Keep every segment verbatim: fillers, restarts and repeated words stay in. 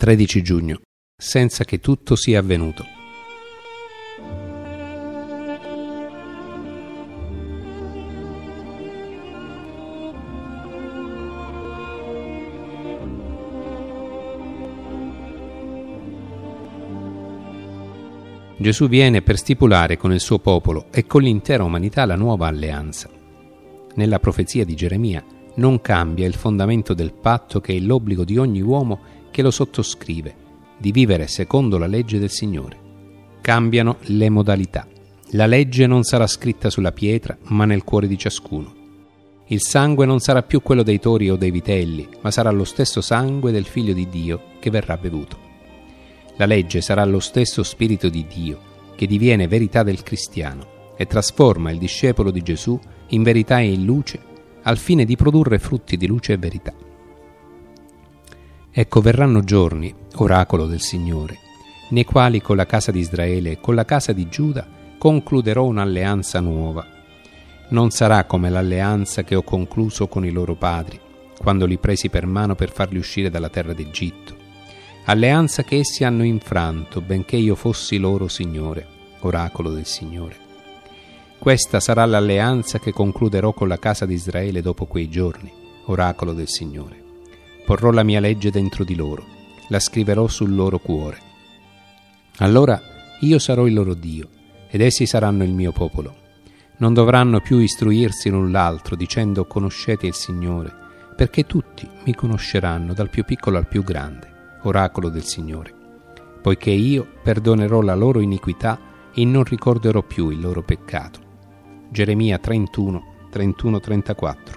tredici giugno, senza che tutto sia avvenuto. Gesù viene per stipulare con il suo popolo e con l'intera umanità la nuova alleanza. Nella profezia di Geremia non cambia il fondamento del patto che è l'obbligo di ogni uomo che lo sottoscrive, di vivere secondo la legge del Signore. Cambiano le modalità. La legge non sarà scritta sulla pietra, ma nel cuore di ciascuno. Il sangue non sarà più quello dei tori o dei vitelli, ma sarà lo stesso sangue del Figlio di Dio che verrà bevuto. La legge sarà lo stesso Spirito di Dio, che diviene verità del cristiano e trasforma il discepolo di Gesù in verità e in luce, al fine di produrre frutti di luce e verità. Ecco, verranno giorni, oracolo del Signore, nei quali con la casa di Israele e con la casa di Giuda concluderò un'alleanza nuova. Non sarà come l'alleanza che ho concluso con i loro padri, quando li presi per mano per farli uscire dalla terra d'Egitto. Alleanza che essi hanno infranto, benché io fossi loro Signore, oracolo del Signore. Questa sarà l'alleanza che concluderò con la casa di Israele dopo quei giorni, oracolo del Signore. Porrò la mia legge dentro di loro, la scriverò sul loro cuore. Allora io sarò il loro Dio, ed essi saranno il mio popolo. Non dovranno più istruirsi l'un l'altro, dicendo conoscete il Signore, perché tutti mi conosceranno, dal più piccolo al più grande, oracolo del Signore, poiché io perdonerò la loro iniquità e non ricorderò più il loro peccato. Geremia trentuno, trentuno trentaquattro.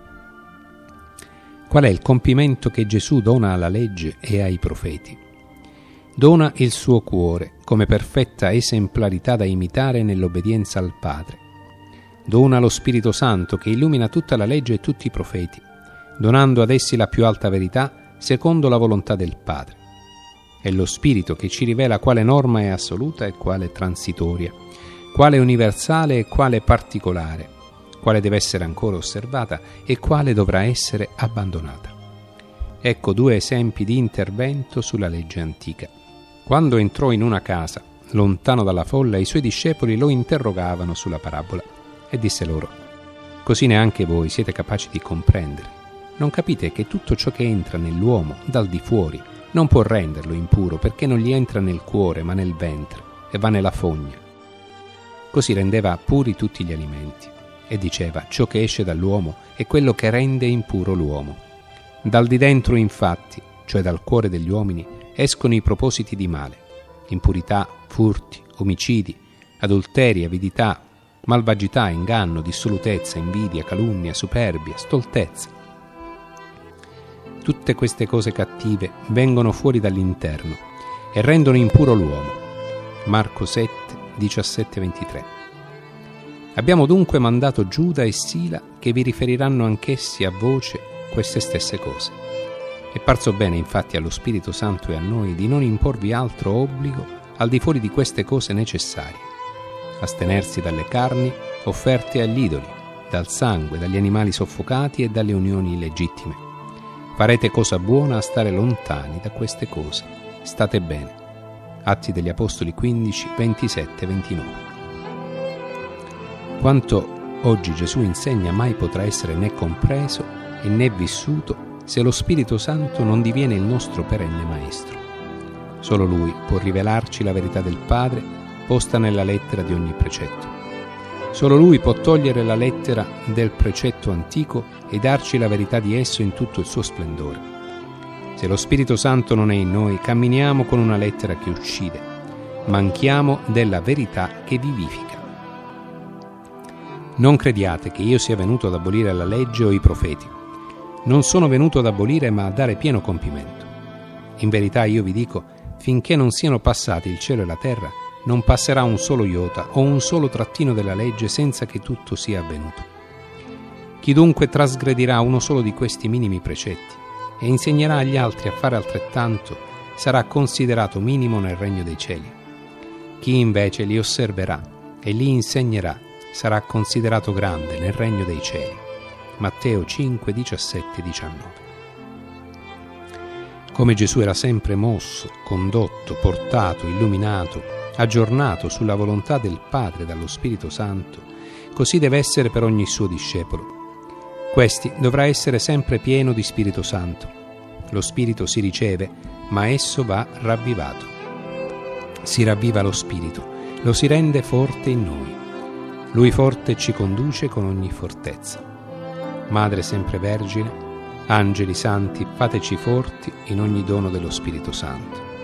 Qual è il compimento che Gesù dona alla legge e ai profeti? Dona il suo cuore come perfetta esemplarità da imitare nell'obbedienza al Padre. Dona lo Spirito Santo che illumina tutta la legge e tutti i profeti, donando ad essi la più alta verità secondo la volontà del Padre. È lo Spirito che ci rivela quale norma è assoluta e quale transitoria, quale universale e quale particolare, quale deve essere ancora osservata e quale dovrà essere abbandonata. Ecco due esempi di intervento sulla legge antica. Quando entrò in una casa, lontano dalla folla, i suoi discepoli lo interrogavano sulla parabola e disse loro: così neanche voi siete capaci di comprendere. Non capite che tutto ciò che entra nell'uomo dal di fuori non può renderlo impuro, perché non gli entra nel cuore ma nel ventre e va nella fogna. Così rendeva puri tutti gli alimenti e diceva: ciò che esce dall'uomo è quello che rende impuro l'uomo. Dal di dentro infatti, cioè dal cuore degli uomini, escono i propositi di male, impurità, furti, omicidi, adulteri, avidità, malvagità, inganno, dissolutezza, invidia, calunnia, superbia, stoltezza. Tutte queste cose cattive vengono fuori dall'interno e rendono impuro l'uomo. Marco sette, diciassette ventitré. Abbiamo dunque mandato Giuda e Sila, che vi riferiranno anch'essi a voce queste stesse cose. È parso bene infatti allo Spirito Santo e a noi di non imporvi altro obbligo al di fuori di queste cose necessarie: astenersi dalle carni offerte agli idoli, dal sangue, dagli animali soffocati e dalle unioni illegittime. Farete cosa buona a stare lontani da queste cose. State bene. Atti degli Apostoli quindici, ventisette ventinove. Quanto oggi Gesù insegna mai potrà essere né compreso e né vissuto se lo Spirito Santo non diviene il nostro perenne Maestro. Solo Lui può rivelarci la verità del Padre posta nella lettera di ogni precetto. Solo Lui può togliere la lettera del precetto antico e darci la verità di esso in tutto il suo splendore. Se lo Spirito Santo non è in noi, camminiamo con una lettera che uccide, manchiamo della verità che vivifica. Non crediate che io sia venuto ad abolire la legge o i profeti. Non sono venuto ad abolire, ma a dare pieno compimento. In verità io vi dico, finché non siano passati il cielo e la terra, non passerà un solo iota o un solo trattino della legge senza che tutto sia avvenuto. Chi dunque trasgredirà uno solo di questi minimi precetti e insegnerà agli altri a fare altrettanto sarà considerato minimo nel regno dei cieli. Chi invece li osserverà e li insegnerà sarà considerato grande nel regno dei cieli. Matteo cinque, diciassette diciannove. Come Gesù era sempre mosso, condotto, portato, illuminato, aggiornato sulla volontà del Padre dallo Spirito Santo, così deve essere per ogni suo discepolo. Questi dovrà essere sempre pieno di Spirito Santo. Lo Spirito si riceve, ma esso va ravvivato. Si ravviva lo Spirito, lo si rende forte in noi. Lui forte ci conduce con ogni fortezza. Madre sempre Vergine, angeli santi, fateci forti in ogni dono dello Spirito Santo.